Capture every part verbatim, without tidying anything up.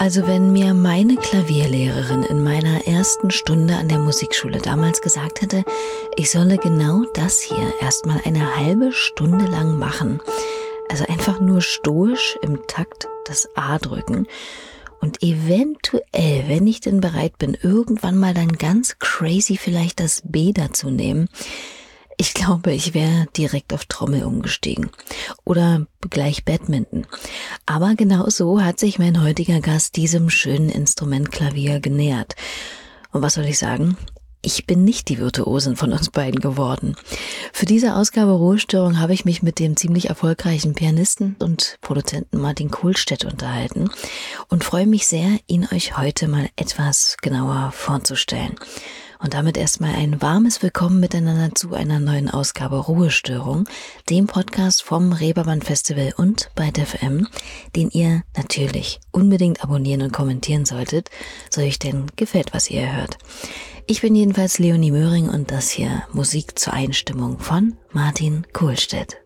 Also wenn mir meine Klavierlehrerin in meiner ersten Stunde an der Musikschule damals gesagt hätte, ich solle genau das hier erstmal eine halbe Stunde lang machen, also einfach nur stoisch im Takt das A drücken und eventuell, wenn ich denn bereit bin, irgendwann mal dann ganz crazy vielleicht das B dazu nehmen, ich glaube, ich wäre direkt auf Trommel umgestiegen oder gleich Badminton. Aber genau so hat sich mein heutiger Gast diesem schönen Instrument Klavier genähert. Und was soll ich sagen? Ich bin nicht die Virtuosin von uns beiden geworden. Für diese Ausgabe Ruhestörung habe ich mich mit dem ziemlich erfolgreichen Pianisten und Produzenten Martin Kohlstedt unterhalten und freue mich sehr, ihn euch heute mal etwas genauer vorzustellen. Und damit erstmal ein warmes Willkommen miteinander zu einer neuen Ausgabe Ruhestörung, dem Podcast vom Reeperbahn Festival und bei D E F M, den ihr natürlich unbedingt abonnieren und kommentieren solltet, so euch denn gefällt, was ihr hört. Ich bin jedenfalls Leonie Möhring und das hier Musik zur Einstimmung von Martin Kohlstedt.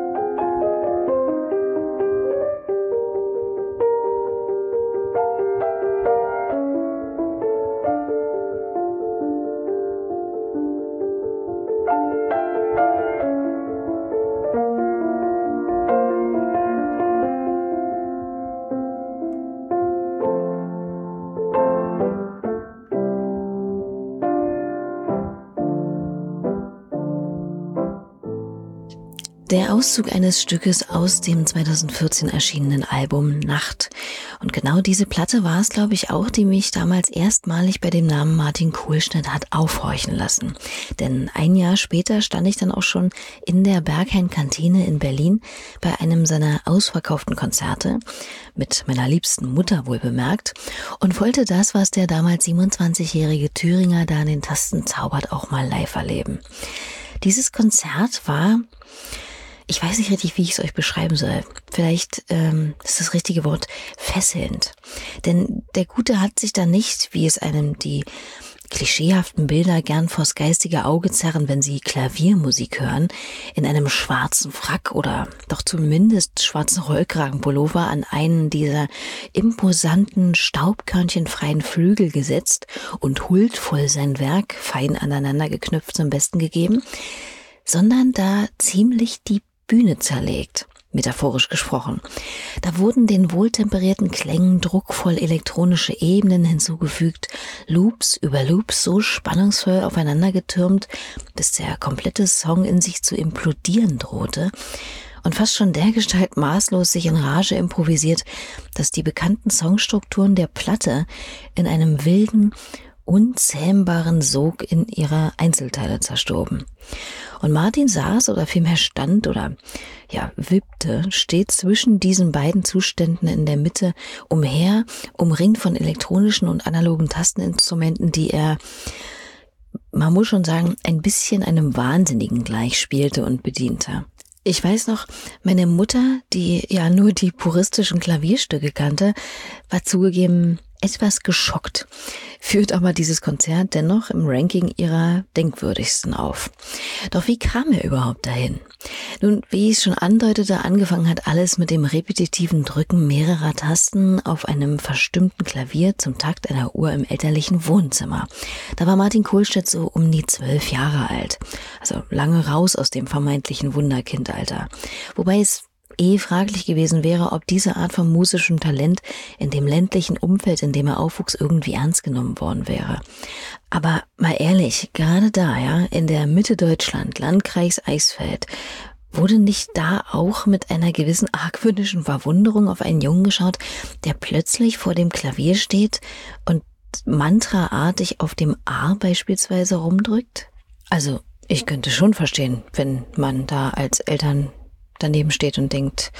Der Auszug eines Stückes aus dem zweitausendvierzehn erschienenen Album Nacht. Und genau diese Platte war es, glaube ich, auch, die mich damals erstmalig bei dem Namen Martin Kohlstedt hat aufhorchen lassen. Denn ein Jahr später stand ich dann auch schon in der Berghain-Kantine in Berlin bei einem seiner ausverkauften Konzerte, mit meiner liebsten Mutter wohl bemerkt, und wollte das, was der damals siebenundzwanzigjährige Thüringer da an den Tasten zaubert, auch mal live erleben. Dieses Konzert war... Ich weiß nicht richtig, wie ich es euch beschreiben soll. Vielleicht ähm, ist das richtige Wort fesselnd. Denn der Gute hat sich da nicht, wie es einem die klischeehaften Bilder gern vors geistige Auge zerren, wenn sie Klaviermusik hören, in einem schwarzen Frack oder doch zumindest schwarzen Rollkragenpullover an einen dieser imposanten, staubkörnchenfreien Flügel gesetzt und huldvoll sein Werk, fein aneinander geknüpft, zum Besten gegeben, sondern da ziemlich die Bühne zerlegt, metaphorisch gesprochen. Da wurden den wohltemperierten Klängen druckvoll elektronische Ebenen hinzugefügt, Loops über Loops so spannungsvoll aufeinander getürmt, bis der komplette Song in sich zu implodieren drohte und fast schon dergestalt maßlos sich in Rage improvisiert, dass die bekannten Songstrukturen der Platte in einem wilden, unzähmbaren Sog in ihre Einzelteile zerstoben. Und Martin saß oder vielmehr stand oder ja wippte stets zwischen diesen beiden Zuständen in der Mitte umher, umringt von elektronischen und analogen Tasteninstrumenten, die er, man muss schon sagen, ein bisschen einem Wahnsinnigen gleich spielte und bediente. Ich weiß noch, meine Mutter, die ja nur die puristischen Klavierstücke kannte, war zugegeben etwas geschockt, führt aber dieses Konzert dennoch im Ranking ihrer denkwürdigsten auf. Doch wie kam er überhaupt dahin? Nun, wie ich es schon andeutete, angefangen hat alles mit dem repetitiven Drücken mehrerer Tasten auf einem verstimmten Klavier zum Takt einer Uhr im elterlichen Wohnzimmer. Da war Martin Kohlstedt so um die zwölf Jahre alt, also lange raus aus dem vermeintlichen Wunderkindalter. Wobei es eh fraglich gewesen wäre, ob diese Art von musischem Talent in dem ländlichen Umfeld, in dem er aufwuchs, irgendwie ernst genommen worden wäre. Aber mal ehrlich, gerade da, ja, in der Mitte Deutschland, Landkreis Eisfeld, wurde nicht da auch mit einer gewissen argwöhnischen Verwunderung auf einen Jungen geschaut, der plötzlich vor dem Klavier steht und mantraartig auf dem A beispielsweise rumdrückt? Also, ich könnte schon verstehen, wenn man da als Eltern daneben steht und denkt,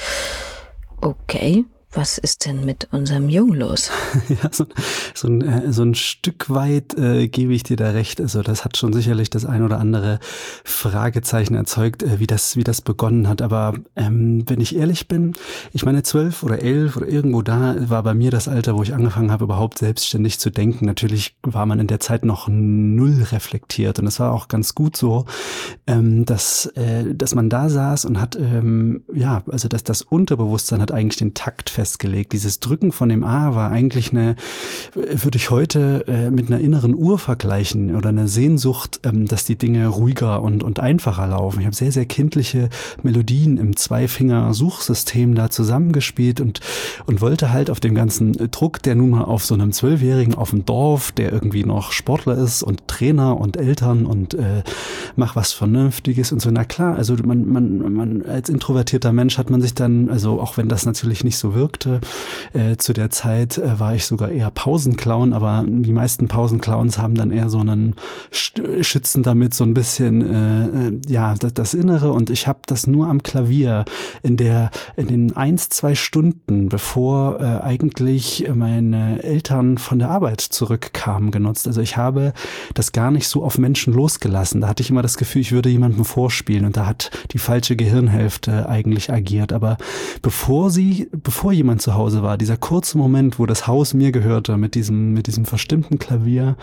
okay, was ist denn mit unserem Jungen los? Ja, so, so, ein, äh, so ein Stück weit äh, gebe ich dir da recht. Also das hat schon sicherlich das ein oder andere Fragezeichen erzeugt, äh, wie das wie das begonnen hat. Aber ähm, wenn ich ehrlich bin, ich meine zwölf oder elf oder irgendwo da war bei mir das Alter, wo ich angefangen habe, überhaupt selbstständig zu denken. Natürlich war man in der Zeit noch null reflektiert und es war auch ganz gut so, ähm, dass äh, dass man da saß und hat, ähm, ja, also dass das Unterbewusstsein hat eigentlich den Takt festgelegt festgelegt. Dieses Drücken von dem A war eigentlich eine, würde ich heute äh, mit einer inneren Uhr vergleichen oder einer Sehnsucht, ähm, dass die Dinge ruhiger und, und einfacher laufen. Ich habe sehr, sehr kindliche Melodien im Zweifinger-Suchsystem da zusammengespielt und, und wollte halt auf dem ganzen Druck, der nun mal auf so einem Zwölfjährigen auf dem Dorf, der irgendwie noch Sportler ist und Trainer und Eltern und äh, mach was Vernünftiges und so. Na klar, also man, man, man als introvertierter Mensch hat man sich dann, also auch wenn das natürlich nicht so wirkte, äh, zu der Zeit äh, war ich sogar eher Pausenclown, aber die meisten Pausenclowns haben dann eher so einen schützen damit so ein bisschen äh, ja das, das Innere, und ich habe das nur am Klavier in der in den eins, zwei Stunden, bevor äh, eigentlich meine Eltern von der Arbeit zurückkamen, genutzt. Also ich habe das gar nicht so auf Menschen losgelassen. Da hatte ich immer das Gefühl, ich würde jemandem vorspielen, und da hat die falsche Gehirnhälfte eigentlich agiert. Aber bevor sie, bevor jemand zu Hause war, dieser kurze Moment, wo das Haus mir gehörte, mit diesem, mit diesem verstimmten Klavier,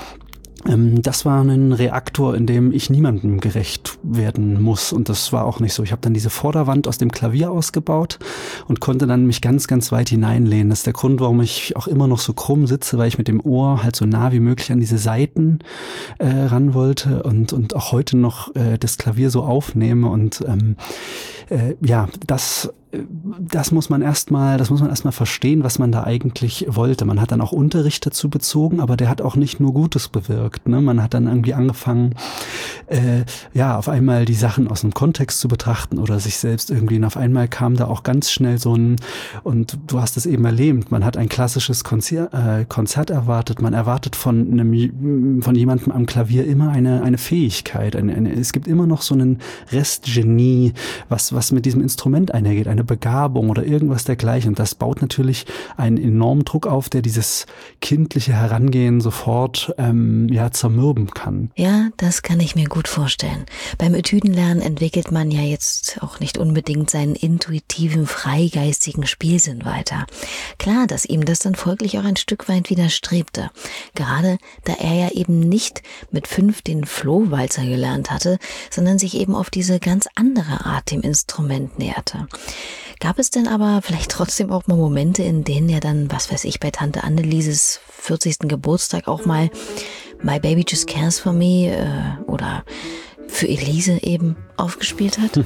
das war ein Reaktor, in dem ich niemandem gerecht werden muss, und das war auch nicht so. Ich habe dann diese Vorderwand aus dem Klavier ausgebaut und konnte dann mich ganz, ganz weit hineinlehnen. Das ist der Grund, warum ich auch immer noch so krumm sitze, weil ich mit dem Ohr halt so nah wie möglich an diese Saiten äh, ran wollte und und auch heute noch äh, das Klavier so aufnehme, und ähm, äh, ja, das Das muss man erstmal, das muss man erstmal verstehen, was man da eigentlich wollte. Man hat dann auch Unterricht dazu bezogen, aber der hat auch nicht nur Gutes bewirkt. Ne? Man hat dann irgendwie angefangen, äh, ja, auf einmal die Sachen aus dem Kontext zu betrachten oder sich selbst irgendwie. Und auf einmal kam da auch ganz schnell so ein, und du hast es eben erlebt, man hat ein klassisches Konzert, äh, Konzert erwartet. Man erwartet von einem, von jemandem am Klavier immer eine eine Fähigkeit. Eine, eine, es gibt immer noch so einen Restgenie, was was mit diesem Instrument einhergeht. Eine Begabung oder irgendwas dergleichen. Und das baut natürlich einen enormen Druck auf, der dieses kindliche Herangehen sofort ähm, ja zermürben kann. Ja, das kann ich mir gut vorstellen. Beim Etüdenlernen entwickelt man ja jetzt auch nicht unbedingt seinen intuitiven, freigeistigen Spielsinn weiter. Klar, dass ihm das dann folglich auch ein Stück weit widerstrebte. Gerade da er ja eben nicht mit fünf den Flohwalzer gelernt hatte, sondern sich eben auf diese ganz andere Art dem Instrument näherte. Gab es denn aber vielleicht trotzdem auch mal Momente, in denen er dann, was weiß ich, bei Tante Annelieses vierzigsten Geburtstag auch mal My Baby Just Cares for Me äh, oder für Elise eben aufgespielt hat?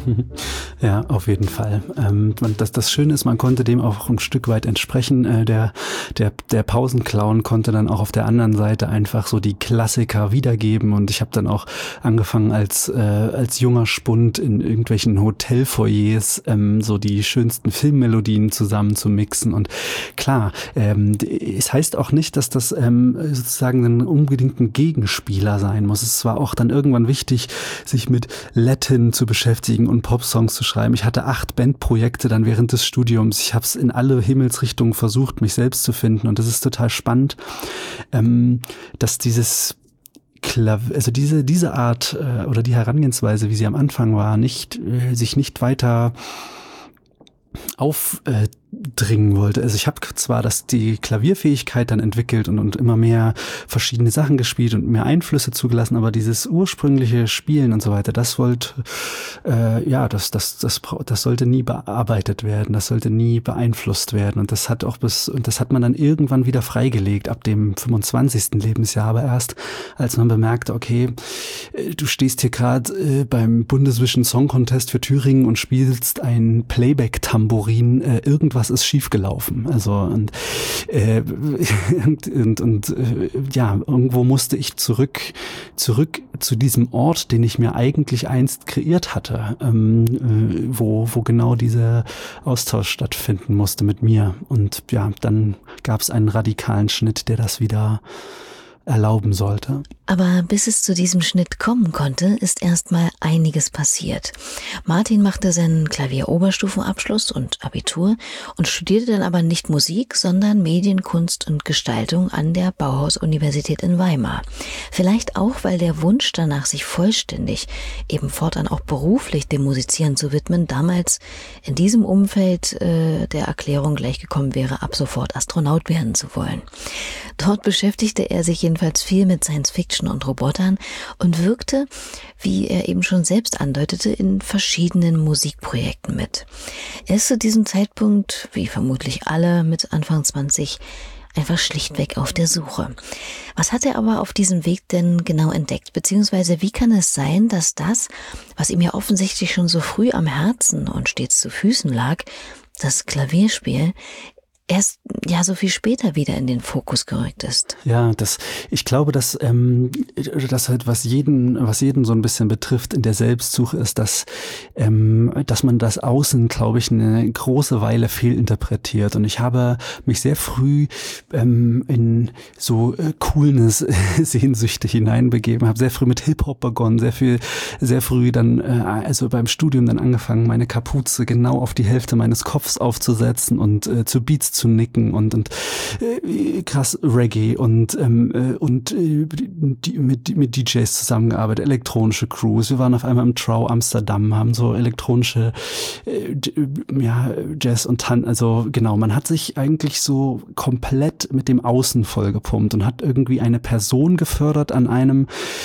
Ja, auf jeden Fall. Ähm, das, das Schöne ist, man konnte dem auch ein Stück weit entsprechen. Äh, der, der, der Pausenclown konnte dann auch auf der anderen Seite einfach so die Klassiker wiedergeben, und ich habe dann auch angefangen als, äh, als junger Spund in irgendwelchen Hotelfoyers ähm, so die schönsten Filmmelodien zusammen zu mixen. Und klar, ähm, es heißt auch nicht, dass das ähm, sozusagen ein unbedingt ein Gegenspieler sein muss. Es war auch dann irgendwann wichtig, sich mit Latin zu beschäftigen und Popsongs zu schreiben. Ich hatte acht Bandprojekte dann während des Studiums. Ich habe es in alle Himmelsrichtungen versucht, mich selbst zu finden, und das ist total spannend, ähm, dass dieses Klav- also diese diese Art äh, oder die Herangehensweise, wie sie am Anfang war, nicht äh, sich nicht weiter aufdringen wollte. Also ich habe zwar das die Klavierfähigkeit dann entwickelt und, und immer mehr verschiedene Sachen gespielt und mehr Einflüsse zugelassen, aber dieses ursprüngliche Spielen und so weiter, das wollte äh, ja, das das das das sollte nie bearbeitet werden, das sollte nie beeinflusst werden, und das hat auch bis und das hat man dann irgendwann wieder freigelegt ab dem fünfundzwanzigsten Lebensjahr, aber erst als man bemerkte, okay, du stehst hier gerade äh, beim Bundesvision Song Contest für Thüringen und spielst ein Playback-Tambourin, äh, irgendwas ist schiefgelaufen. Also und, äh, und, und, und äh, ja, irgendwo musste ich zurück, zurück zu diesem Ort, den ich mir eigentlich einst kreiert hatte, ähm, äh, wo, wo genau dieser Austausch stattfinden musste mit mir. Und ja, dann gab es einen radikalen Schnitt, der das wieder erlauben sollte. Aber bis es zu diesem Schnitt kommen konnte, ist erstmal einiges passiert. Martin machte seinen Klavier-Oberstufenabschluss und Abitur und studierte dann aber nicht Musik, sondern Medienkunst und Gestaltung an der Bauhaus-Universität in Weimar. Vielleicht auch, weil der Wunsch danach, sich vollständig, eben fortan auch beruflich dem Musizieren zu widmen, damals in diesem Umfeld äh, der Erklärung gleichgekommen wäre, ab sofort Astronaut werden zu wollen. Dort beschäftigte er sich jedenfalls jedenfalls viel mit Science-Fiction und Robotern und wirkte, wie er eben schon selbst andeutete, in verschiedenen Musikprojekten mit. Er ist zu diesem Zeitpunkt, wie vermutlich alle mit Anfang zwanzig, einfach schlichtweg auf der Suche. Was hat er aber auf diesem Weg denn genau entdeckt? Beziehungsweise wie kann es sein, dass das, was ihm ja offensichtlich schon so früh am Herzen und stets zu Füßen lag, das Klavierspiel, erst ja so viel später wieder in den Fokus gerückt ist? Ja, das, ich glaube, dass ähm, das halt was jeden, was jeden so ein bisschen betrifft in der Selbstsuche ist, dass ähm, dass man das Außen, glaube ich, eine große Weile fehlinterpretiert. Und ich habe mich sehr früh ähm, in so äh, Coolness-Sehnsüchte hineinbegeben, habe sehr früh mit Hip-Hop begonnen, sehr viel, sehr früh dann, äh, also beim Studium dann angefangen, meine Kapuze genau auf die Hälfte meines Kopfs aufzusetzen und äh, zu Beats zu nicken und und äh, krass Reggae und ähm, äh, und äh, die, mit mit D Js zusammengearbeitet, elektronische Crews. Wir waren auf einmal im Trau Amsterdam, haben so elektronische äh, ja Jazz und Tan, also genau, man hat sich eigentlich so komplett mit dem Außen vollgepumpt und hat irgendwie eine Person gefördert an einem,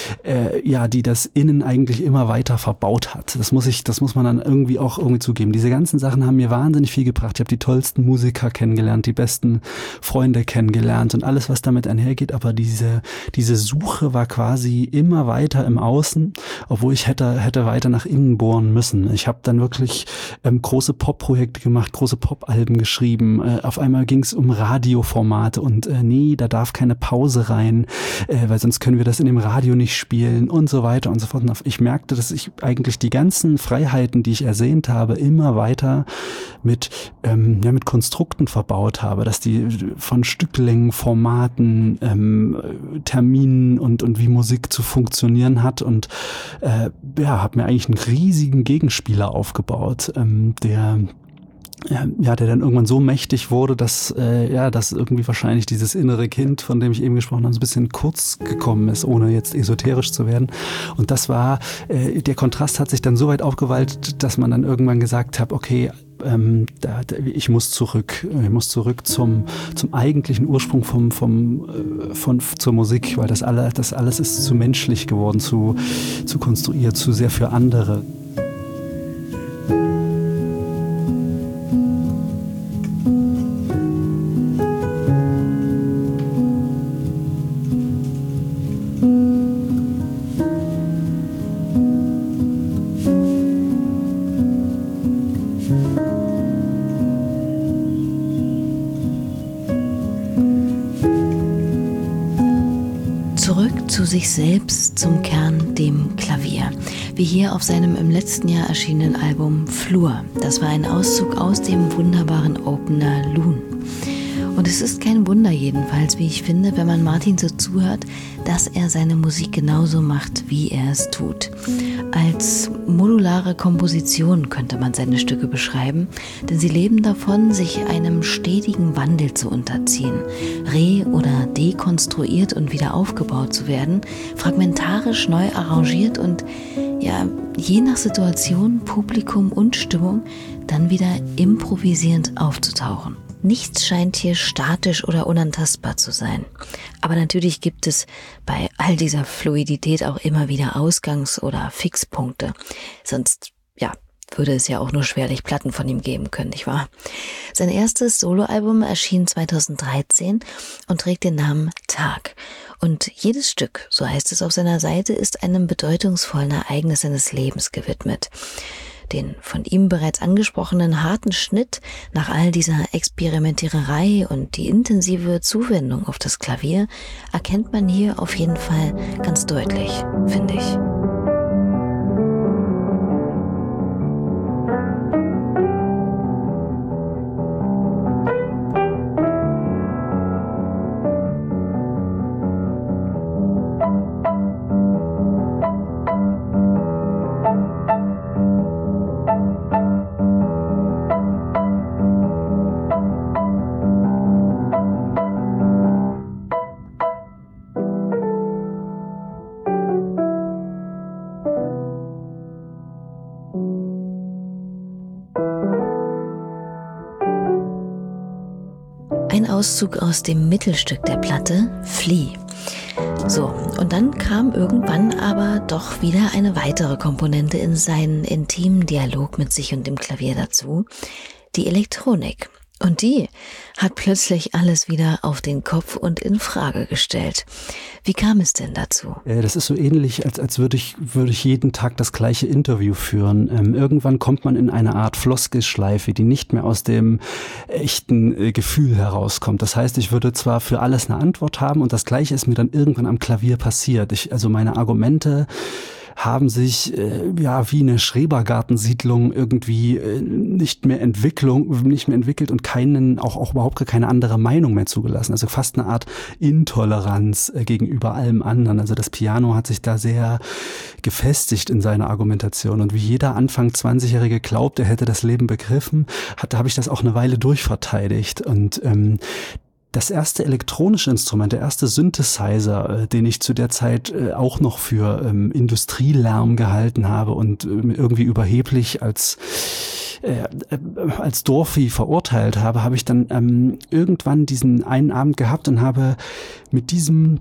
äh, ja, die das Innen eigentlich immer weiter verbaut hat. Das muss ich, das muss man dann irgendwie auch irgendwie zugeben. Diese ganzen Sachen haben mir wahnsinnig viel gebracht. Ich habe die tollsten Musiker kennengelernt, die besten Freunde kennengelernt und alles, was damit einhergeht. Aber diese, diese Suche war quasi immer weiter im Außen, obwohl ich hätte, hätte weiter nach innen bohren müssen. Ich habe dann wirklich ähm, große Pop-Projekte gemacht, große Pop-Alben geschrieben. Äh, auf einmal ging es um Radioformate und äh, nee, da darf keine Pause rein, äh, weil sonst können wir das in dem Radio nicht spielen und so weiter und so fort. Und ich merkte, dass ich eigentlich die ganzen Freiheiten, die ich ersehnt habe, immer weiter mit, ähm, ja, mit Konstrukten verbaut habe, dass die von Stücklängen, Formaten, ähm, Terminen und und wie Musik zu funktionieren hat und äh, ja, habe mir eigentlich einen riesigen Gegenspieler aufgebaut, ähm, der ja, der dann irgendwann so mächtig wurde, dass äh, ja, dass irgendwie wahrscheinlich dieses innere Kind, von dem ich eben gesprochen habe, so ein bisschen kurz gekommen ist, ohne jetzt esoterisch zu werden. Und das war, äh, der Kontrast hat sich dann so weit aufgeweitet, dass man dann irgendwann gesagt hat, okay, ähm, da, da, ich muss zurück, ich muss zurück zum zum eigentlichen Ursprung vom vom äh, von zur Musik, weil das alle, das alles ist zu menschlich geworden, zu zu konstruiert, zu sehr für andere. Zurück zu sich selbst, zum Kern, dem Klavier. Wie hier auf seinem im letzten Jahr erschienenen Album Flur. Das war ein Auszug aus dem wunderbaren Opener Loon. Und es ist kein Wunder jedenfalls, wie ich finde, wenn man Martin so zuhört, dass er seine Musik genauso macht, wie er es tut. Als modulare Komposition könnte man seine Stücke beschreiben, denn sie leben davon, sich einem stetigen Wandel zu unterziehen, re- oder dekonstruiert und wieder aufgebaut zu werden, fragmentarisch neu arrangiert und ja, je nach Situation, Publikum und Stimmung dann wieder improvisierend aufzutauchen. Nichts scheint hier statisch oder unantastbar zu sein. Aber natürlich gibt es bei all dieser Fluidität auch immer wieder Ausgangs- oder Fixpunkte. Sonst, ja, würde es ja auch nur schwerlich Platten von ihm geben können, nicht wahr? Sein erstes Soloalbum erschien zweitausenddreizehn und trägt den Namen Tag. Und jedes Stück, so heißt es auf seiner Seite, ist einem bedeutungsvollen Ereignis seines Lebens gewidmet. Den von ihm bereits angesprochenen harten Schnitt nach all dieser Experimentiererei und die intensive Zuwendung auf das Klavier erkennt man hier auf jeden Fall ganz deutlich, finde ich. Ein Auszug aus dem Mittelstück der Platte, Flee. So, und dann kam irgendwann aber doch wieder eine weitere Komponente in seinen intimen Dialog mit sich und dem Klavier dazu, die Elektronik. Und die hat plötzlich alles wieder auf den Kopf und in Frage gestellt. Wie kam es denn dazu? Das ist so ähnlich, als, als würde ich, würde ich jeden Tag das gleiche Interview führen. Ähm, irgendwann kommt man in eine Art Floskelschleife, die nicht mehr aus dem echten äh, Gefühl herauskommt. Das heißt, ich würde zwar für alles eine Antwort haben und das Gleiche ist mir dann irgendwann am Klavier passiert. Ich, also meine Argumente haben sich äh, ja wie eine Schrebergartensiedlung irgendwie äh, nicht mehr Entwicklung, nicht mehr entwickelt und keinen, auch, auch überhaupt keine andere Meinung mehr zugelassen. Also fast eine Art Intoleranz äh, gegenüber allem anderen. Also das Piano hat sich da sehr gefestigt in seiner Argumentation. Und wie jeder Anfang zwanzigjährige glaubt, er hätte das Leben begriffen, hat, da habe ich das auch eine Weile durchverteidigt. Und ähm, das erste elektronische Instrument, der erste Synthesizer, äh, den ich zu der Zeit äh, auch noch für ähm, Industrielärm gehalten habe und äh, irgendwie überheblich als äh, äh, als Dorfi verurteilt habe, habe ich dann ähm, irgendwann diesen einen Abend gehabt und habe mit diesem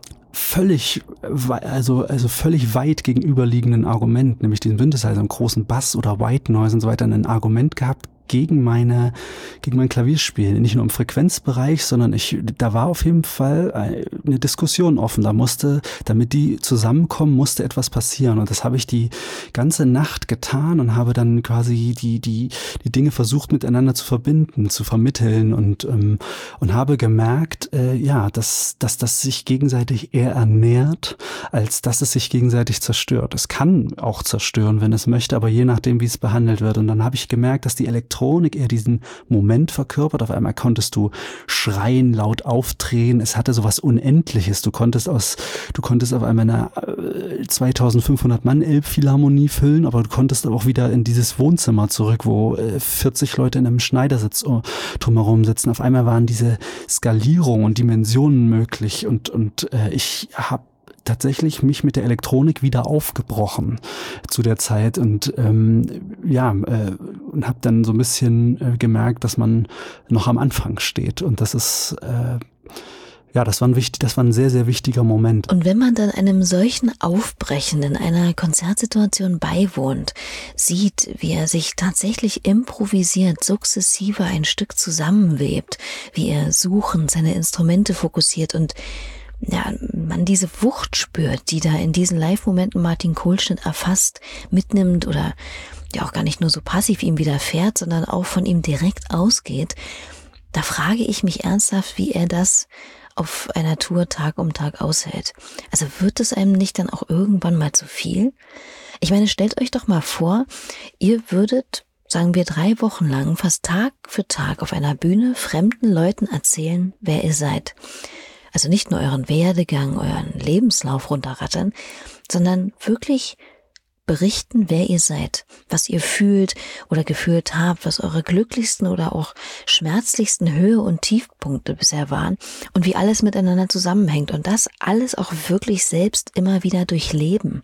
völlig, also, also völlig weit gegenüberliegenden Argument, nämlich den Synthesizer, einen großen Bass oder White Noise und so weiter, ein Argument gehabt gegen meine, gegen mein Klavierspiel. Nicht nur im Frequenzbereich, sondern ich, da war auf jeden Fall eine Diskussion offen. Da musste, damit die zusammenkommen, musste etwas passieren. Und das habe ich die ganze Nacht getan und habe dann quasi die, die, die Dinge versucht miteinander zu verbinden, zu vermitteln und, ähm, und habe gemerkt, äh, ja, dass, dass das sich gegenseitig eher ernährt, als dass es sich gegenseitig zerstört. Es kann auch zerstören, wenn es möchte, aber je nachdem, wie es behandelt wird. Und dann habe ich gemerkt, dass die Elektronik eher diesen Moment verkörpert. Auf einmal konntest du schreien, laut aufdrehen. Es hatte sowas Unendliches. Du konntest aus, du konntest auf einmal eine äh, zweitausendfünfhundert Mann Elbphilharmonie füllen, aber du konntest auch wieder in dieses Wohnzimmer zurück, wo äh, vierzig Leute in einem Schneidersitz uh, drumherum sitzen. Auf einmal waren diese Skalierungen und Dimensionen möglich und und äh, ich habe tatsächlich mich mit der Elektronik wieder aufgebrochen zu der Zeit und ähm, ja äh, und habe dann so ein bisschen äh, gemerkt, dass man noch am Anfang steht und das ist äh, ja, das war ein wichtig, das war ein sehr, sehr wichtiger Moment. Und wenn man dann einem solchen Aufbrechen in einer Konzertsituation beiwohnt, sieht, wie er sich tatsächlich improvisiert, sukzessive ein Stück zusammenwebt, wie er suchend seine Instrumente fokussiert und ja, man diese Wucht spürt, die da in diesen Live-Momenten Martin Kohlschnitt erfasst, mitnimmt oder ja auch gar nicht nur so passiv ihm widerfährt, sondern auch von ihm direkt ausgeht, da frage ich mich ernsthaft, wie er das auf einer Tour Tag um Tag aushält. Also wird es einem nicht dann auch irgendwann mal zu viel? Ich meine, stellt euch doch mal vor, ihr würdet, sagen wir, drei Wochen lang fast Tag für Tag auf einer Bühne fremden Leuten erzählen, wer ihr seid. Also nicht nur euren Werdegang, euren Lebenslauf runterrattern, sondern wirklich berichten, wer ihr seid, was ihr fühlt oder gefühlt habt, was eure glücklichsten oder auch schmerzlichsten Höhe- und Tiefpunkte bisher waren und wie alles miteinander zusammenhängt und das alles auch wirklich selbst immer wieder durchleben.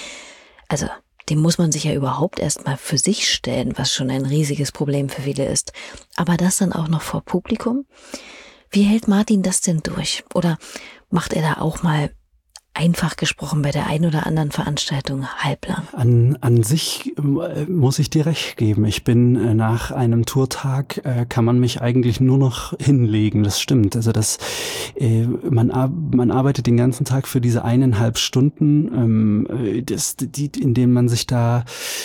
Also dem muss man sich ja überhaupt erstmal für sich stellen, was schon ein riesiges Problem für viele ist. Aber das dann auch noch vor Publikum? Wie hält Martin das denn durch? Oder macht er da auch mal, einfach gesprochen, bei der einen oder anderen Veranstaltung halblang? An, an sich äh, muss ich dir recht geben. Ich bin äh, nach einem Tourtag, äh, kann man mich eigentlich nur noch hinlegen. Das stimmt. Also das, äh, man, man arbeitet den ganzen Tag für diese eineinhalb Stunden, ähm, das, die, in denen man sich da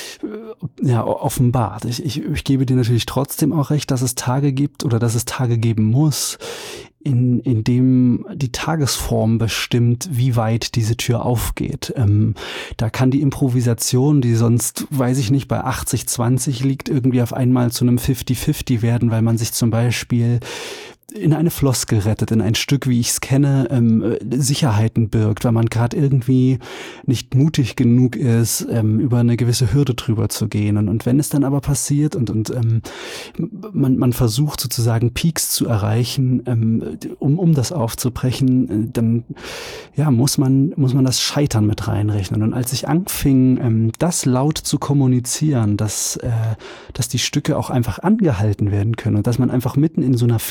äh, ja, offenbart. Ich, ich, ich gebe dir natürlich trotzdem auch recht, dass es Tage gibt oder dass es Tage geben muss, in, in dem die Tagesform bestimmt, wie weit diese Tür aufgeht. Ähm, da kann die Improvisation, die sonst, weiß ich nicht, bei achtzig zwanzig liegt, irgendwie auf einmal zu einem fifty fifty werden, weil man sich zum Beispiel in eine Floskel rettet, in ein Stück, wie ich es kenne, ähm, Sicherheiten birgt, weil man gerade irgendwie nicht mutig genug ist, ähm, über eine gewisse Hürde drüber zu gehen. Und, und wenn es dann aber passiert und, und ähm, man, man versucht sozusagen Peaks zu erreichen, ähm, um, um das aufzubrechen, dann ja, muss man, muss man das Scheitern mit reinrechnen. Und als ich anfing, ähm, das laut zu kommunizieren, dass, äh, dass die Stücke auch einfach angehalten werden können und dass man einfach mitten in so einer Philharmonie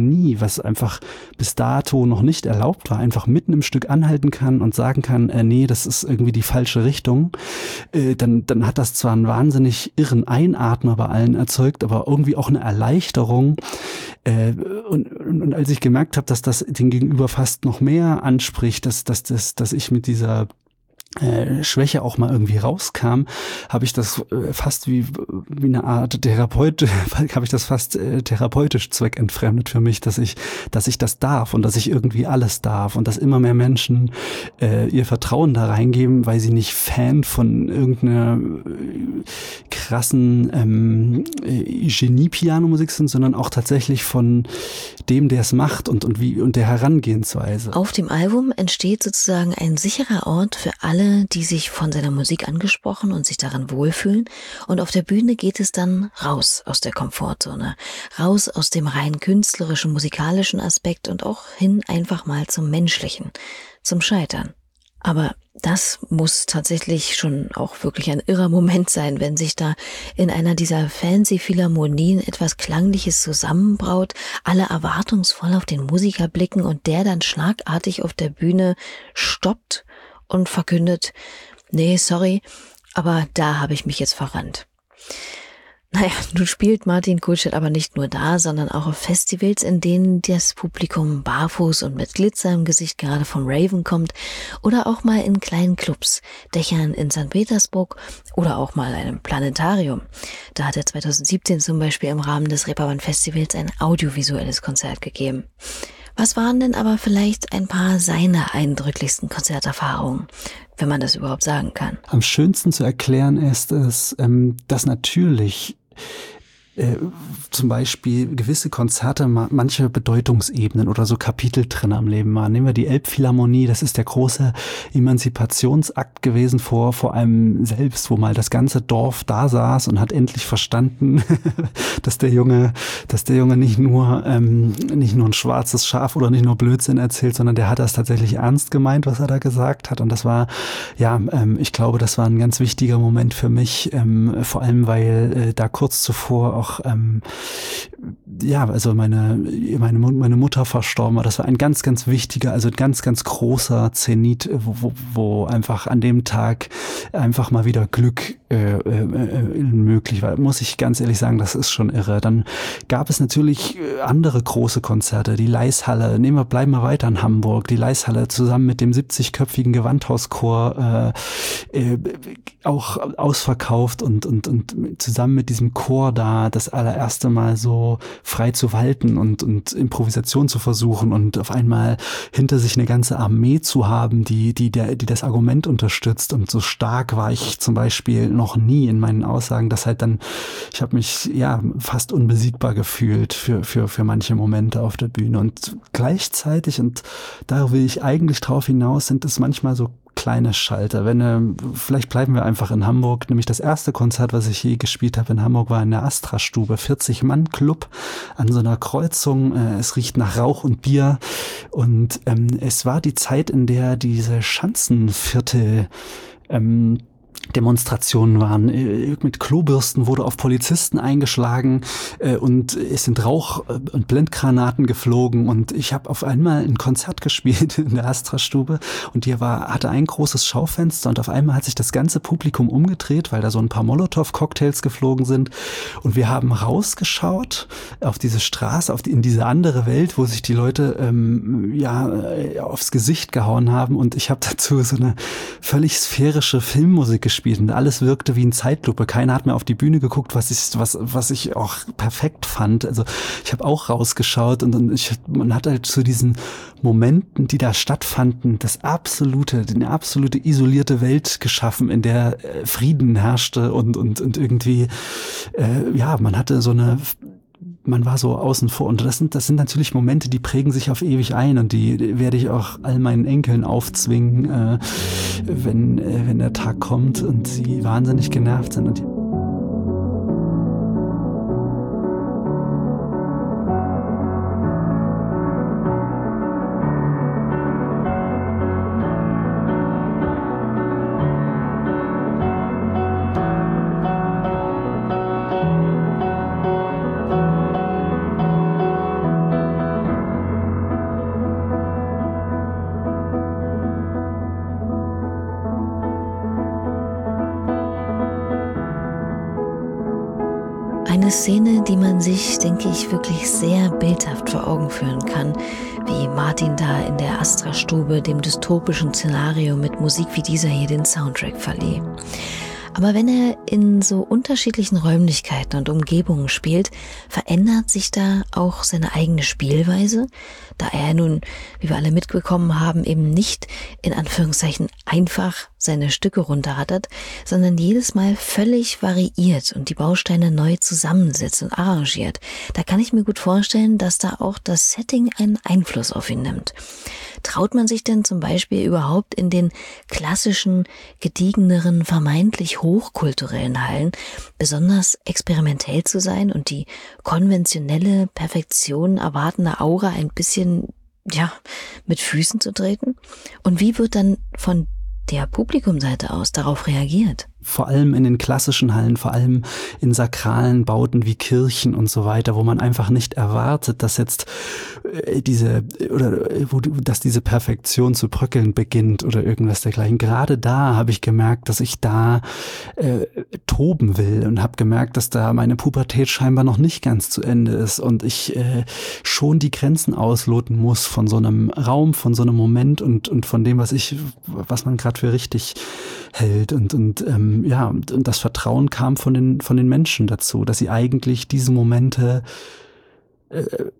Genie, was einfach bis dato noch nicht erlaubt war, einfach mitten im Stück anhalten kann und sagen kann, äh, nee, das ist irgendwie die falsche Richtung, äh, dann, dann hat das zwar einen wahnsinnig irren Einatmer bei allen erzeugt, aber irgendwie auch eine Erleichterung. Äh, und, und, und als ich gemerkt habe, dass das den Gegenüber fast noch mehr anspricht, dass, dass, dass, dass ich mit dieser Äh, Schwäche auch mal irgendwie rauskam, habe ich das äh, fast wie wie eine Art Therapeut, habe ich das fast äh, therapeutisch zweckentfremdet für mich, dass ich dass ich das darf und dass ich irgendwie alles darf und dass immer mehr Menschen äh, ihr Vertrauen da reingeben, weil sie nicht Fan von irgendeiner äh, krassen ähm, äh, Genie-Pianomusik sind, sondern auch tatsächlich von dem, der es macht und und wie und der Herangehensweise. Auf dem Album entsteht sozusagen ein sicherer Ort für alle, die sich von seiner Musik angesprochen und sich daran wohlfühlen. Und auf der Bühne geht es dann raus aus der Komfortzone, raus aus dem rein künstlerischen, musikalischen Aspekt und auch hin einfach mal zum Menschlichen, zum Scheitern. Aber das muss tatsächlich schon auch wirklich ein irrer Moment sein, wenn sich da in einer dieser fancy Philharmonien etwas Klangliches zusammenbraut, alle erwartungsvoll auf den Musiker blicken und der dann schlagartig auf der Bühne stoppt und verkündet, nee, sorry, aber da habe ich mich jetzt verrannt. Naja, nun spielt Martin Kulstedt aber nicht nur da, sondern auch auf Festivals, in denen das Publikum barfuß und mit Glitzer im Gesicht gerade vom Raven kommt oder auch mal in kleinen Clubs, Dächern in Sankt Petersburg oder auch mal einem Planetarium. Da hat er zweitausendsiebzehn zum Beispiel im Rahmen des Reeperbahn Festivals ein audiovisuelles Konzert gegeben. Was waren denn aber vielleicht ein paar seiner eindrücklichsten Konzerterfahrungen, wenn man das überhaupt sagen kann? Am schönsten zu erklären ist es, ähm, dass natürlich äh, zum Beispiel gewisse Konzerte ma- manche Bedeutungsebenen oder so Kapitel drin am Leben waren. Nehmen wir die Elbphilharmonie, das ist der große Emanzipationsakt gewesen vor, vor einem selbst, wo mal das ganze Dorf da saß und hat endlich verstanden, dass der Junge, dass der Junge nicht nur, ähm, nicht nur ein schwarzes Schaf oder nicht nur Blödsinn erzählt, sondern der hat das tatsächlich ernst gemeint, was er da gesagt hat. Und das war, ja, ähm, ich glaube, das war ein ganz wichtiger Moment für mich, ähm, vor allem, weil äh, da kurz zuvor auch ähm, ja, also meine, meine, meine Mutter verstorben war. Das war ein ganz, ganz wichtiger, also ein ganz, ganz großer Zenit, wo, wo, wo einfach an dem Tag einfach mal wieder Glück äh, äh, möglich war. Muss ich ganz ehrlich sagen, das ist schon irre. Dann gab es natürlich andere große Konzerte, die Laishalle. Nehmen wir, bleiben wir weiter in Hamburg. Die Laishalle zusammen mit dem siebzigköpfigen Gewandhauschor äh, äh, auch ausverkauft und, und, und zusammen mit diesem Chor da das allererste Mal so frei zu walten und, und Improvisation zu versuchen und auf einmal hinter sich eine ganze Armee zu haben, die, die, der, die das Argument unterstützt. Und so stark war ich zum Beispiel noch nie in meinen Aussagen, dass halt dann, ich habe mich ja fast unbesiegbar gefühlt für, für, für manche Momente auf der Bühne. Und gleichzeitig, und da will ich eigentlich drauf hinaus, sind es manchmal so kleine Schalter. Wenn äh, vielleicht bleiben wir einfach in Hamburg, nämlich das erste Konzert, was ich je gespielt habe in Hamburg, war in der Astra-Stube, vierzig Mann Club an so einer Kreuzung. Äh, es riecht nach Rauch und Bier und ähm, es war die Zeit, in der diese Schanzenviertel ähm, Demonstrationen waren. Mit Klobürsten wurde auf Polizisten eingeschlagen äh, und es sind Rauch- und Blendgranaten geflogen und ich habe auf einmal ein Konzert gespielt in der Astra-Stube und die war, hatte ein großes Schaufenster und auf einmal hat sich das ganze Publikum umgedreht, weil da so ein paar Molotow-Cocktails geflogen sind und wir haben rausgeschaut auf diese Straße, auf die, in diese andere Welt, wo sich die Leute ähm, ja aufs Gesicht gehauen haben und ich habe dazu so eine völlig sphärische Filmmusik gespielt und alles wirkte wie in Zeitlupe. Keiner hat mehr auf die Bühne geguckt, was ich, was, was ich auch perfekt fand. Also ich habe auch rausgeschaut und, und ich, man hat halt zu diesen Momenten, die da stattfanden, das absolute, eine absolute isolierte Welt geschaffen, in der äh, Frieden herrschte und, und, und irgendwie, äh, ja, man hatte so eine man war so außen vor und das sind, das sind natürlich Momente, die prägen sich auf ewig ein und die werde ich auch all meinen Enkeln aufzwingen, äh, wenn, äh, wenn der Tag kommt und sie wahnsinnig genervt sind und Eine Szene, die man sich, denke ich, wirklich sehr bildhaft vor Augen führen kann, wie Martin da in der Astra-Stube dem dystopischen Szenario mit Musik wie dieser hier den Soundtrack verlieh. Aber wenn er in so unterschiedlichen Räumlichkeiten und Umgebungen spielt, verändert sich da auch seine eigene Spielweise, da er nun, wie wir alle mitbekommen haben, eben nicht in Anführungszeichen einfach seine Stücke runterrattert, sondern jedes Mal völlig variiert und die Bausteine neu zusammensetzt und arrangiert. Da kann ich mir gut vorstellen, dass da auch das Setting einen Einfluss auf ihn nimmt. Traut man sich denn zum Beispiel überhaupt in den klassischen, gediegeneren, vermeintlich hochkulturellen Hallen besonders experimentell zu sein und die konventionelle Perfektion erwartende Aura ein bisschen, ja, mit Füßen zu treten? Und wie wird dann von der Publikumseite aus darauf reagiert? Vor allem in den klassischen Hallen, vor allem in sakralen Bauten wie Kirchen und so weiter, wo man einfach nicht erwartet, dass jetzt äh, diese oder äh, wo dass diese Perfektion zu bröckeln beginnt oder irgendwas dergleichen. Gerade da habe ich gemerkt, dass ich da äh, toben will und habe gemerkt, dass da meine Pubertät scheinbar noch nicht ganz zu Ende ist und ich äh, schon die Grenzen ausloten muss von so einem Raum, von so einem Moment und und von dem, was ich, was man gerade für richtig hält und und ähm, ja, und das Vertrauen kam von den von den Menschen dazu, dass sie eigentlich diese Momente äh,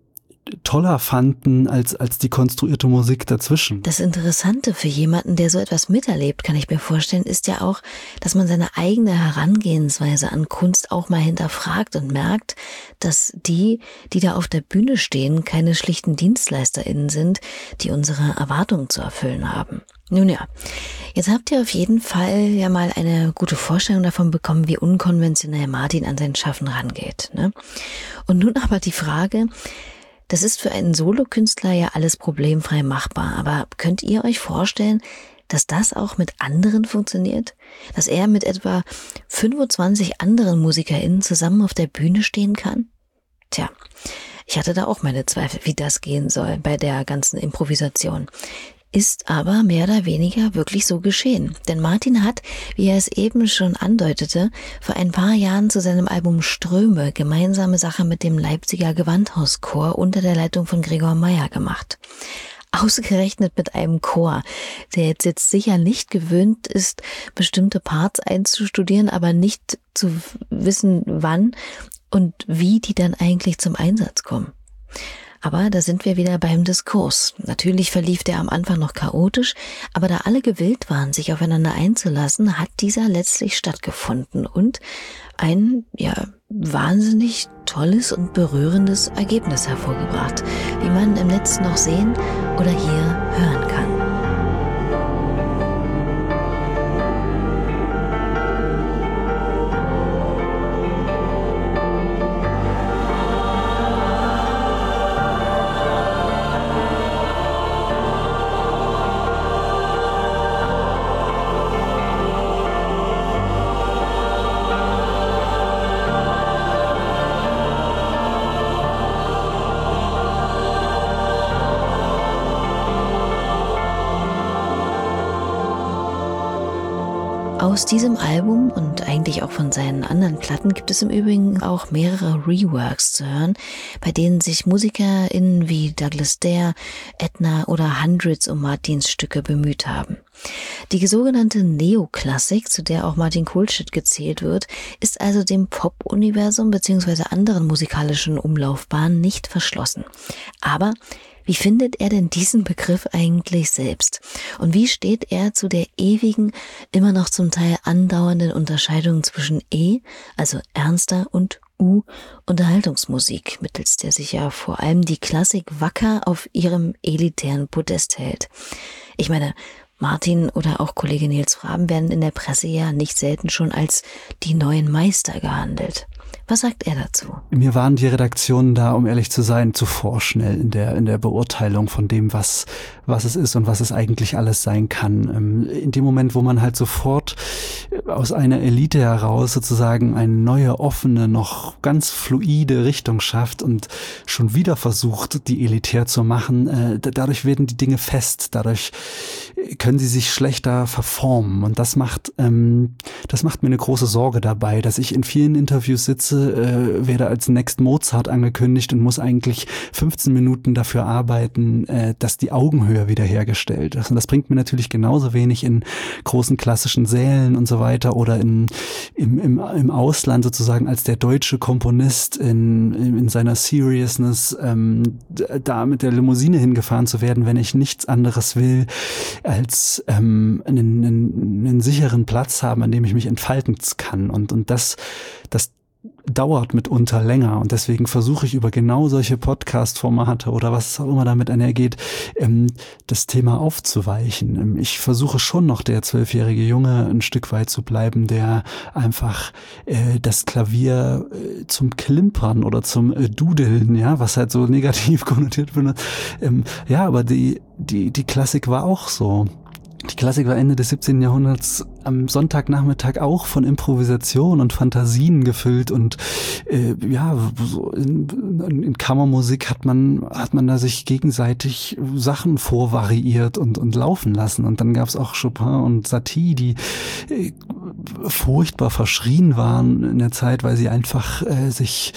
toller fanden als als die konstruierte Musik dazwischen. Das Interessante für jemanden, der so etwas miterlebt, kann ich mir vorstellen, ist ja auch, dass man seine eigene Herangehensweise an Kunst auch mal hinterfragt und merkt, dass die, die da auf der Bühne stehen, keine schlichten DienstleisterInnen sind, die unsere Erwartungen zu erfüllen haben. Nun ja, jetzt habt ihr auf jeden Fall ja mal eine gute Vorstellung davon bekommen, wie unkonventionell Martin an sein Schaffen rangeht, ne? Und nun aber die Frage: Das ist für einen Solokünstler ja alles problemfrei machbar, aber könnt ihr euch vorstellen, dass das auch mit anderen funktioniert? Dass er mit etwa fünfundzwanzig anderen MusikerInnen zusammen auf der Bühne stehen kann? Tja, ich hatte da auch meine Zweifel, wie das gehen soll bei der ganzen Improvisation. Ist aber mehr oder weniger wirklich so geschehen. Denn Martin hat, wie er es eben schon andeutete, vor ein paar Jahren zu seinem Album Ströme gemeinsame Sache mit dem Leipziger Gewandhauschor unter der Leitung von Gregor Meier gemacht. Ausgerechnet mit einem Chor, der jetzt, jetzt sicher nicht gewöhnt ist, bestimmte Parts einzustudieren, aber nicht zu wissen, wann und wie die dann eigentlich zum Einsatz kommen. Aber da sind wir wieder beim Diskurs. Natürlich verlief der am Anfang noch chaotisch, aber da alle gewillt waren, sich aufeinander einzulassen, hat dieser letztlich stattgefunden und ein, ja, wahnsinnig tolles und berührendes Ergebnis hervorgebracht, wie man im Netz noch sehen oder hier hören kann. Aus diesem Album und eigentlich auch von seinen anderen Platten gibt es im Übrigen auch mehrere Reworks zu hören, bei denen sich MusikerInnen wie Douglas Dare, Edna oder Hundreds um Martins Stücke bemüht haben. Die sogenannte Neoklassik, zu der auch Martin Kohlstedt gezählt wird, ist also dem Pop-Universum bzw. anderen musikalischen Umlaufbahnen nicht verschlossen. Aber wie findet er denn diesen Begriff eigentlich selbst? Und wie steht er zu der ewigen, immer noch zum Teil andauernden Unterscheidung zwischen E, also ernster, und U, Unterhaltungsmusik, mittels der sich ja vor allem die Klassik wacker auf ihrem elitären Podest hält? Ich meine, Martin oder auch Kollege Nils Fraben werden in der Presse ja nicht selten schon als die neuen Meister gehandelt. Was sagt er dazu? Mir waren die Redaktionen da, um ehrlich zu sein, zu vorschnell in der in der Beurteilung von dem, was was es ist und was es eigentlich alles sein kann. In dem Moment, wo man halt sofort aus einer Elite heraus sozusagen eine neue, offene, noch ganz fluide Richtung schafft und schon wieder versucht, die elitär zu machen, dadurch werden die Dinge fest, dadurch können sie sich schlechter verformen und das macht ähm, das macht mir eine große Sorge dabei, dass ich in vielen Interviews sitze Klasse, äh, werde als Next Mozart angekündigt und muss eigentlich fünfzehn Minuten dafür arbeiten, äh, dass die Augenhöhe wiederhergestellt ist. Und das bringt mir natürlich genauso wenig in großen klassischen Sälen und so weiter oder in, im, im, im Ausland sozusagen als der deutsche Komponist in, in seiner Seriousness ähm, da mit der Limousine hingefahren zu werden, wenn ich nichts anderes will, als ähm, einen, einen, einen sicheren Platz haben, an dem ich mich entfalten kann. Und, und das, das dauert mitunter länger und deswegen versuche ich über genau solche Podcast-Formate oder was auch immer damit einhergeht, ähm, das Thema aufzuweichen. Ich versuche schon noch der zwölfjährige Junge ein Stück weit zu bleiben, der einfach äh, das Klavier äh, zum Klimpern oder zum äh, Dudeln, ja, was halt so negativ konnotiert wird. Ähm, ja, aber die, die, die Klassik war auch so. Die Klassik war Ende des siebzehnten. Jahrhunderts am Sonntagnachmittag auch von Improvisation und Fantasien gefüllt und äh, ja, so in, in Kammermusik hat man hat man da sich gegenseitig Sachen vorvariiert und und laufen lassen und dann gab es auch Chopin und Satie, die äh, furchtbar verschrien waren in der Zeit, weil sie einfach äh, sich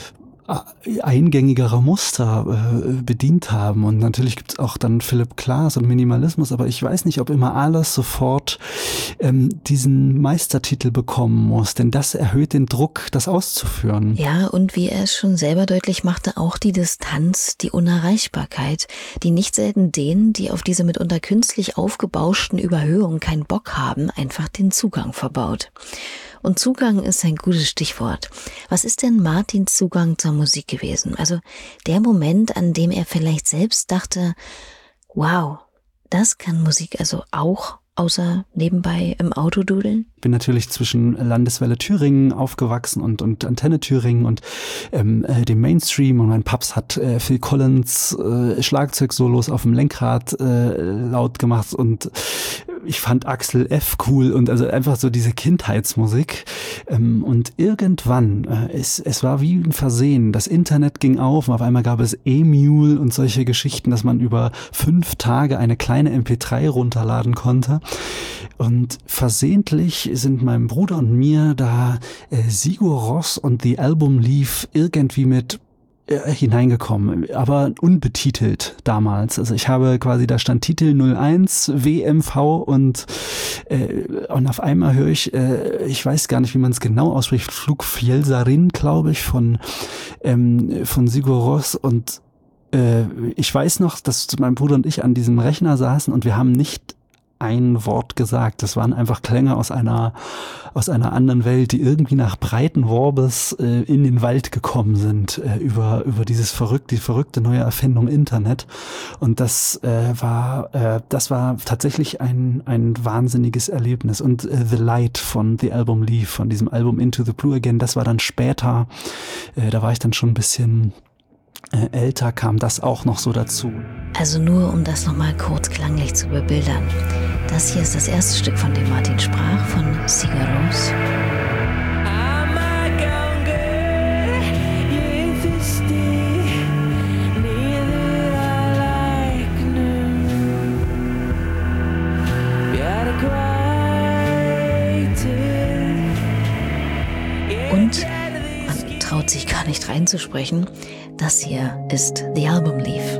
eingängigerer Muster äh, bedient haben. Und natürlich gibt es auch dann Philipp Glass und Minimalismus, aber ich weiß nicht, ob immer alles sofort ähm, diesen Meistertitel bekommen muss, denn das erhöht den Druck, das auszuführen. Ja, und wie er es schon selber deutlich machte, auch die Distanz, die Unerreichbarkeit, die nicht selten denen, die auf diese mitunter künstlich aufgebauschten Überhöhungen keinen Bock haben, einfach den Zugang verbaut. Und Zugang ist ein gutes Stichwort. Was ist denn Martins Zugang zur Musik gewesen? Also der Moment, an dem er vielleicht selbst dachte, wow, das kann Musik also auch, außer nebenbei im Auto dudeln? Ich bin natürlich zwischen Landeswelle Thüringen aufgewachsen und, und Antenne Thüringen und ähm, äh, dem Mainstream und mein Paps hat äh, Phil Collins äh, Schlagzeugsolos auf dem Lenkrad äh, laut gemacht und ich fand Axel F. cool und also einfach so diese Kindheitsmusik ähm, und irgendwann, äh, es, es war wie ein Versehen, das Internet ging auf und auf einmal gab es E-Mule und solche Geschichten, dass man über fünf Tage eine kleine M P drei runterladen konnte und versehentlich sind meinem Bruder und mir da äh, Sigur Rós und The Album Leaf irgendwie mit hineingekommen, aber unbetitelt damals. Also ich habe quasi, da stand Titel null eins W M V und äh, und auf einmal höre ich, äh, ich weiß gar nicht, wie man es genau ausspricht, Flugfjellsarin, glaube ich, von ähm, von Sigur Rós und äh, ich weiß noch, dass mein Bruder und ich an diesem Rechner saßen und wir haben nicht ein Wort gesagt. Das waren einfach Klänge aus einer aus einer anderen Welt, die irgendwie nach Breitenworbes äh, in den Wald gekommen sind äh, über über dieses verrückte, die verrückte neue Erfindung Internet. Und das äh, war äh, das war tatsächlich ein ein wahnsinniges Erlebnis. Und äh, The Light von The Album Leaf, von diesem Album Into the Blue Again, das war dann später. Äh, da war ich dann schon ein bisschen Äh, älter, kam das auch noch so dazu. Also nur, um das nochmal kurz klanglich zu bebildern. Das hier ist das erste Stück, von dem Martin sprach, von Sigur Rós. Und man traut sich gar nicht reinzusprechen. Das hier ist The Album Leaf.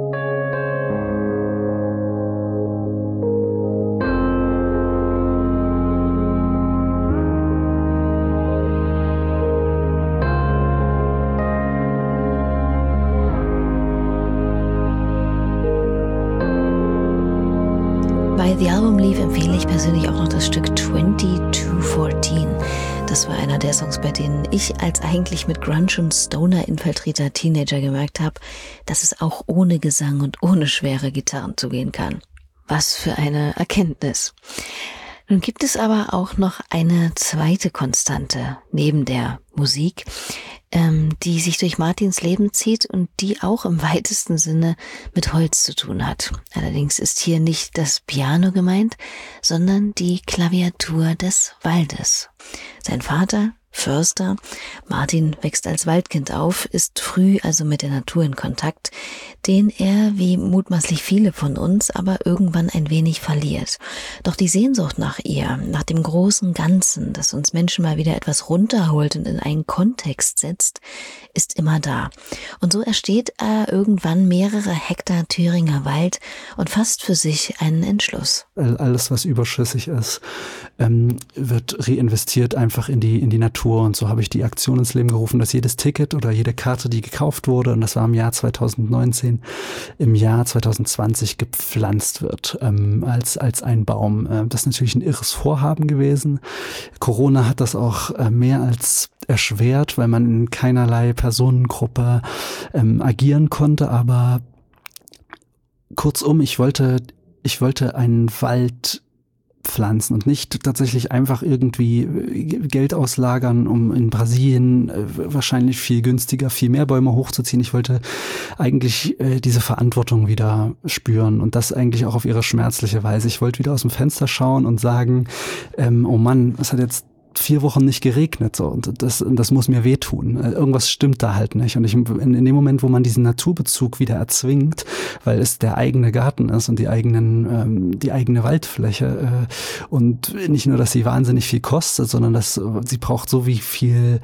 Bei The Album Leaf empfehle ich persönlich auch noch das Stück twenty-two fourteen. Das war einer der Songs, bei denen ich als eigentlich mit Grunge und Stoner infiltrierter Teenager gemerkt habe, dass es auch ohne Gesang und ohne schwere Gitarren zugehen kann. Was für eine Erkenntnis. Nun gibt es aber auch noch eine zweite Konstante neben der Musik, ähm, die sich durch Martins Leben zieht und die auch im weitesten Sinne mit Holz zu tun hat. Allerdings ist hier nicht das Piano gemeint, sondern die Klaviatur des Waldes. Sein Vater, Förster, Martin wächst als Waldkind auf, ist früh also mit der Natur in Kontakt. den er, wie mutmaßlich viele von uns, aber irgendwann ein wenig verliert. Doch die Sehnsucht nach ihr, nach dem großen Ganzen, das uns Menschen mal wieder etwas runterholt und in einen Kontext setzt, ist immer da. Und so ersteht er irgendwann mehrere Hektar Thüringer Wald und fasst für sich einen Entschluss. Alles, was überschüssig ist, ähm, wird reinvestiert einfach in die, in die Natur. Und so habe ich die Aktion ins Leben gerufen, dass jedes Ticket oder jede Karte, die gekauft wurde, und das war im Jahr zweitausendneunzehn, im Jahr zweitausendzwanzig gepflanzt wird, ähm, als, als ein Baum. Äh, das ist natürlich ein irres Vorhaben gewesen. Corona hat das auch äh, mehr als erschwert, weil man in keinerlei Personengruppe ähm, agieren konnte. Aber kurzum, ich wollte, ich wollte einen Wald pflanzen und nicht tatsächlich einfach irgendwie Geld auslagern, um in Brasilien äh, wahrscheinlich viel günstiger, viel mehr Bäume hochzuziehen. Ich wollte eigentlich äh, diese Verantwortung wieder spüren und das eigentlich auch auf ihre schmerzliche Weise. Ich wollte wieder aus dem Fenster schauen und sagen, ähm, oh Mann, es hat jetzt vier Wochen nicht geregnet, so, und das, das muss mir wehtun. Irgendwas stimmt da halt nicht. Und ich, in, in dem Moment, wo man diesen Naturbezug wieder erzwingt, weil es der eigene Garten ist und die eigenen, ähm, die eigene Waldfläche, äh, und nicht nur, dass sie wahnsinnig viel kostet, sondern dass sie braucht so wie viel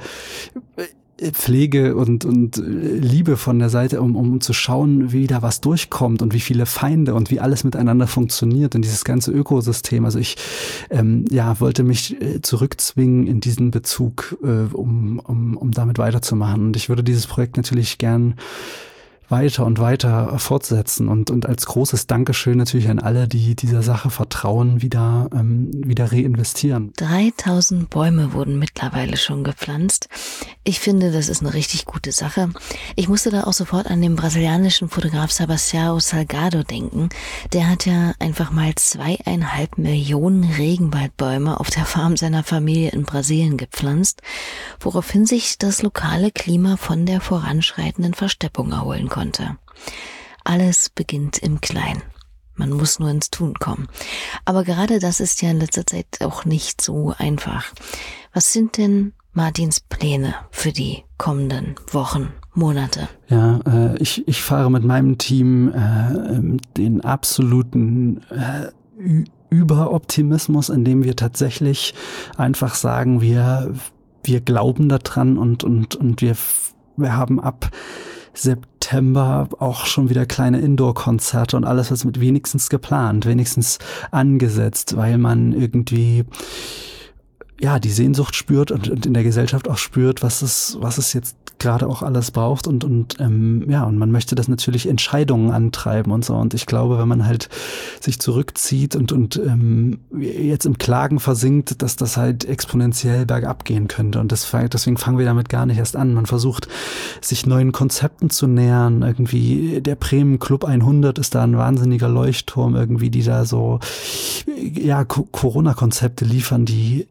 Pflege und, und Liebe von der Seite, um, um zu schauen, wie da was durchkommt und wie viele Feinde und wie alles miteinander funktioniert und dieses ganze Ökosystem. Also ich ähm, ja wollte mich zurückzwingen in diesen Bezug, äh, um, um, um damit weiterzumachen. Und ich würde dieses Projekt natürlich gern weiter und weiter fortsetzen und und als großes Dankeschön natürlich an alle, die dieser Sache vertrauen, wieder ähm, wieder reinvestieren. dreitausend Bäume wurden mittlerweile schon gepflanzt. Ich finde, das ist eine richtig gute Sache. Ich musste da auch sofort an den brasilianischen Fotograf Sebastião Salgado denken. Der hat ja einfach mal zweieinhalb Millionen Regenwaldbäume auf der Farm seiner Familie in Brasilien gepflanzt, woraufhin sich das lokale Klima von der voranschreitenden Versteppung erholen konnte. Alles beginnt im Kleinen. Man muss nur ins Tun kommen. Aber gerade das ist ja in letzter Zeit auch nicht so einfach. Was sind denn Martins Pläne für die kommenden Wochen, Monate? Ja, äh, ich, ich fahre mit meinem Team äh, den absoluten äh, Überoptimismus, indem wir tatsächlich einfach sagen, wir, wir glauben daran und, und, und wir, wir haben ab September auch schon wieder kleine Indoor-Konzerte und alles, was mit wenigstens geplant, wenigstens angesetzt, weil man irgendwie ja die Sehnsucht spürt und, und in der Gesellschaft auch spürt, was es was es jetzt gerade auch alles braucht und und ähm, ja und man möchte das natürlich Entscheidungen antreiben und so, und ich glaube, wenn man halt sich zurückzieht und und ähm, jetzt im Klagen versinkt, dass das halt exponentiell bergab gehen könnte, und das, deswegen fangen wir damit gar nicht erst an. Man versucht sich neuen Konzepten zu nähern, irgendwie der Bremen Club hundert ist da ein wahnsinniger Leuchtturm irgendwie, die da so ja Corona-Konzepte liefern, die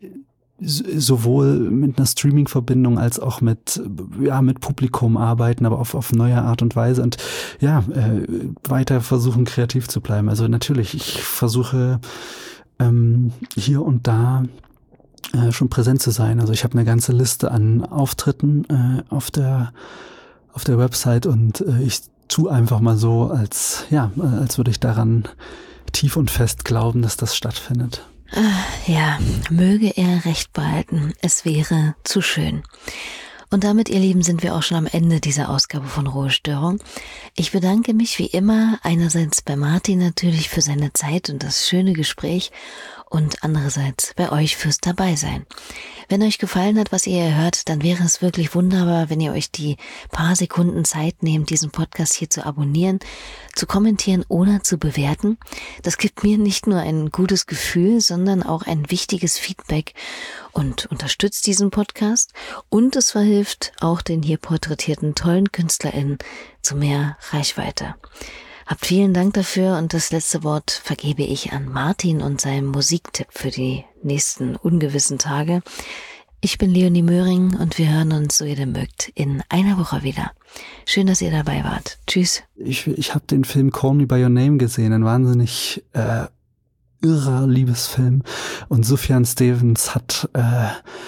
sowohl mit einer Streaming-Verbindung als auch mit ja mit Publikum arbeiten, aber auf auf neue Art und Weise und ja äh, weiter versuchen, kreativ zu bleiben. Also natürlich, ich versuche ähm, hier und da äh, schon präsent zu sein. Also ich habe eine ganze Liste an Auftritten äh, auf der auf der Website und äh, ich tue einfach mal so, als ja als würde ich daran tief und fest glauben, dass das stattfindet. Ja, möge er recht behalten. Es wäre zu schön. Und damit, ihr Lieben, sind wir auch schon am Ende dieser Ausgabe von Ruhestörung. Ich bedanke mich wie immer einerseits bei Martin natürlich für seine Zeit und das schöne Gespräch und andererseits bei euch fürs Dabeisein. Wenn euch gefallen hat, was ihr hier hört, dann wäre es wirklich wunderbar, wenn ihr euch die paar Sekunden Zeit nehmt, diesen Podcast hier zu abonnieren, zu kommentieren oder zu bewerten. Das gibt mir nicht nur ein gutes Gefühl, sondern auch ein wichtiges Feedback und unterstützt diesen Podcast, und es verhilft auch den hier porträtierten tollen KünstlerInnen zu mehr Reichweite. Habt vielen Dank dafür, und das letzte Wort vergebe ich an Martin und seinen Musiktipp für die nächsten ungewissen Tage. Ich bin Leonie Möhring und wir hören uns, so ihr denn mögt, in einer Woche wieder. Schön, dass ihr dabei wart. Tschüss. Ich, ich habe den Film Call Me By Your Name gesehen, ein wahnsinnig äh, irrer Liebesfilm, und Sufjan Stevens hat äh,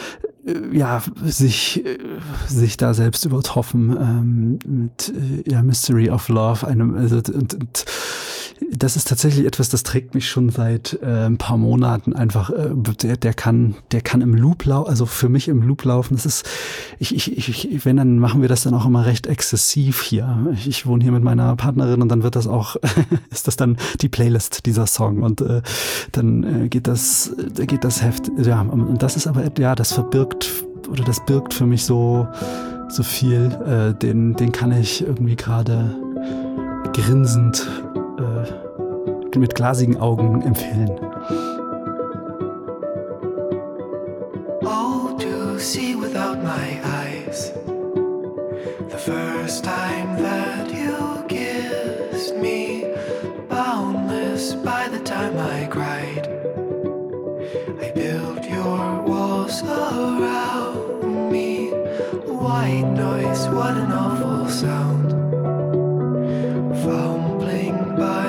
ja, sich, sich da selbst übertroffen ähm, mit ja, Mystery of Love. Einem, also, und, und das ist tatsächlich etwas, das trägt mich schon seit äh, ein paar Monaten einfach. Äh, der, der kann, der kann im Loop laufen, also für mich im Loop laufen. Das ist, ich, ich, ich, wenn, dann machen wir das dann auch immer recht exzessiv hier. Ich, ich wohne hier mit meiner Partnerin und dann wird das auch, ist das dann die Playlist dieser Song und äh, dann äh, geht das, äh, geht das Heft. Ja, und das ist aber, ja, das verbirgt oder das birgt für mich so, so viel. Äh, den, den kann ich irgendwie gerade grinsend äh, mit glasigen Augen empfehlen. Oh, to see without my eyes, the first time that you kissed me, boundless by the time I cried, I built your walls around me, white noise, what an awful sound, fumbling by